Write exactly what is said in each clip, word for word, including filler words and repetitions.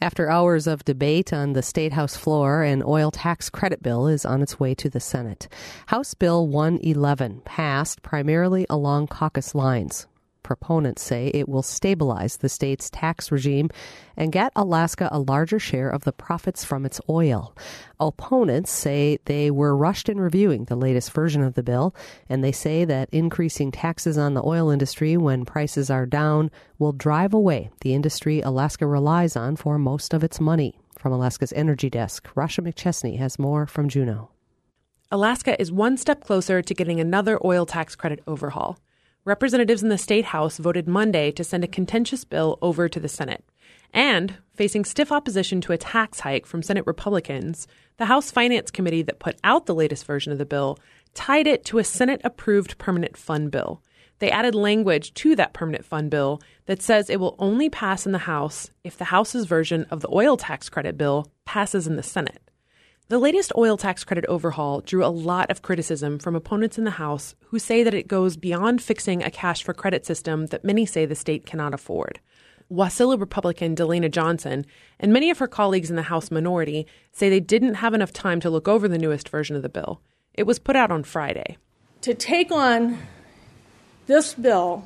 After hours of debate on the State House floor, an oil tax credit bill is on its way to the Senate. House Bill one eleven passed primarily along caucus lines. Proponents say it will stabilize the state's tax regime and get Alaska a larger share of the profits from its oil. Opponents say they were rushed in reviewing the latest version of the bill, and they say that increasing taxes on the oil industry when prices are down will drive away the industry Alaska relies on for most of its money. From Alaska's Energy Desk, Rasha McChesney has more from Juneau. Alaska is one step closer to getting another oil tax credit overhaul. Representatives in the State House voted Monday to send a contentious bill over to the Senate. And, facing stiff opposition to a tax hike from Senate Republicans, the House Finance Committee that put out the latest version of the bill tied it to a Senate-approved permanent fund bill. They added language to that permanent fund bill that says it will only pass in the House if the House's version of the oil tax credit bill passes in the Senate. The latest oil tax credit overhaul drew a lot of criticism from opponents in the House who say that it goes beyond fixing a cash for credit system that many say the state cannot afford. Wasilla Republican Delana Johnson and many of her colleagues in the House minority say they didn't have enough time to look over the newest version of the bill. It was put out on Friday. To take on this bill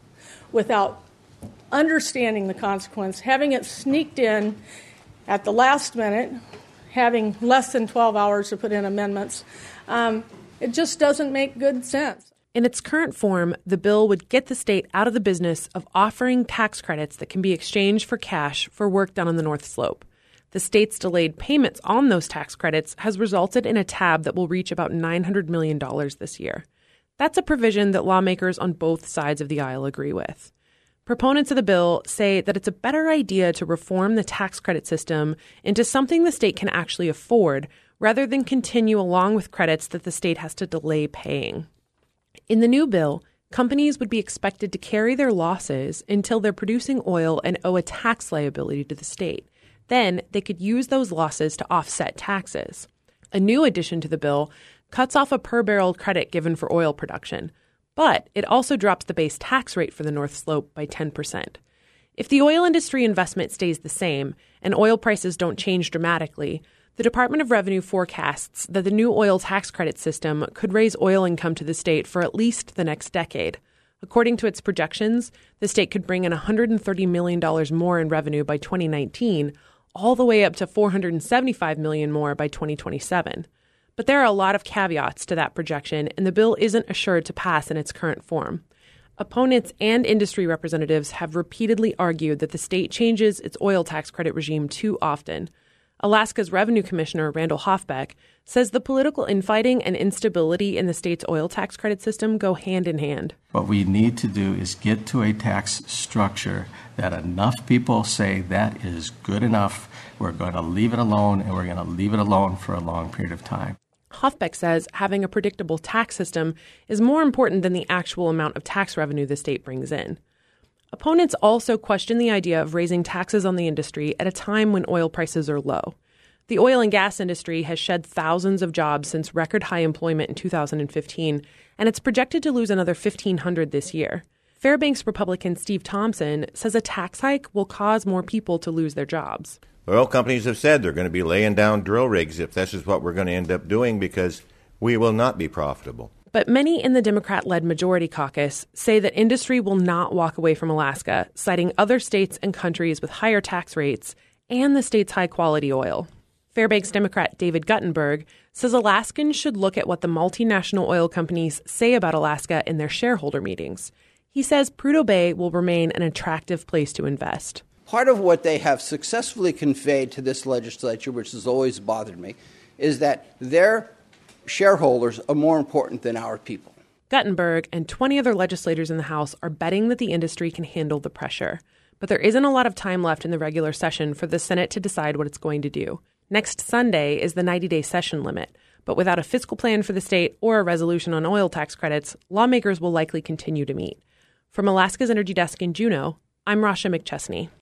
without understanding the consequence, having it sneaked in at the last minute, having less than twelve hours to put in amendments, um, it just doesn't make good sense. In its current form, the bill would get the state out of the business of offering tax credits that can be exchanged for cash for work done on the North Slope. The state's delayed payments on those tax credits has resulted in a tab that will reach about nine hundred million dollars this year. That's a provision that lawmakers on both sides of the aisle agree with. Proponents of the bill say that it's a better idea to reform the tax credit system into something the state can actually afford rather than continue along with credits that the state has to delay paying. In the new bill, companies would be expected to carry their losses until they're producing oil and owe a tax liability to the state. Then they could use those losses to offset taxes. A new addition to the bill cuts off a per-barrel credit given for oil production. But it also drops the base tax rate for the North Slope by ten percent. If the oil industry investment stays the same and oil prices don't change dramatically, the Department of Revenue forecasts that the new oil tax credit system could raise oil income to the state for at least the next decade. According to its projections, the state could bring in one hundred thirty million dollars more in revenue by twenty nineteen, all the way up to four hundred seventy-five million dollars more by twenty twenty-seven. But there are a lot of caveats to that projection, and the bill isn't assured to pass in its current form. Opponents and industry representatives have repeatedly argued that the state changes its oil tax credit regime too often. Alaska's Revenue Commissioner Randall Hoffbeck says the political infighting and instability in the state's oil tax credit system go hand in hand. What we need to do is get to a tax structure that enough people say that is good enough. We're going to leave it alone, and we're going to leave it alone for a long period of time. Hoffbeck says having a predictable tax system is more important than the actual amount of tax revenue the state brings in. Opponents also question the idea of raising taxes on the industry at a time when oil prices are low. The oil and gas industry has shed thousands of jobs since record high employment in two thousand fifteen, and it's projected to lose another fifteen hundred this year. Fairbanks Republican Steve Thompson says a tax hike will cause more people to lose their jobs. Oil companies have said they're going to be laying down drill rigs if this is what we're going to end up doing because we will not be profitable. But many in the Democrat-led majority caucus say that industry will not walk away from Alaska, citing other states and countries with higher tax rates and the state's high-quality oil. Fairbanks Democrat David Guttenberg says Alaskans should look at what the multinational oil companies say about Alaska in their shareholder meetings. He says Prudhoe Bay will remain an attractive place to invest. Part of what they have successfully conveyed to this legislature, which has always bothered me, is that their shareholders are more important than our people. Guttenberg and twenty other legislators in the House are betting that the industry can handle the pressure. But there isn't a lot of time left in the regular session for the Senate to decide what it's going to do. Next Sunday is the ninety-day session limit. But without a fiscal plan for the state or a resolution on oil tax credits, lawmakers will likely continue to meet. From Alaska's Energy Desk in Juneau, I'm Rasha McChesney.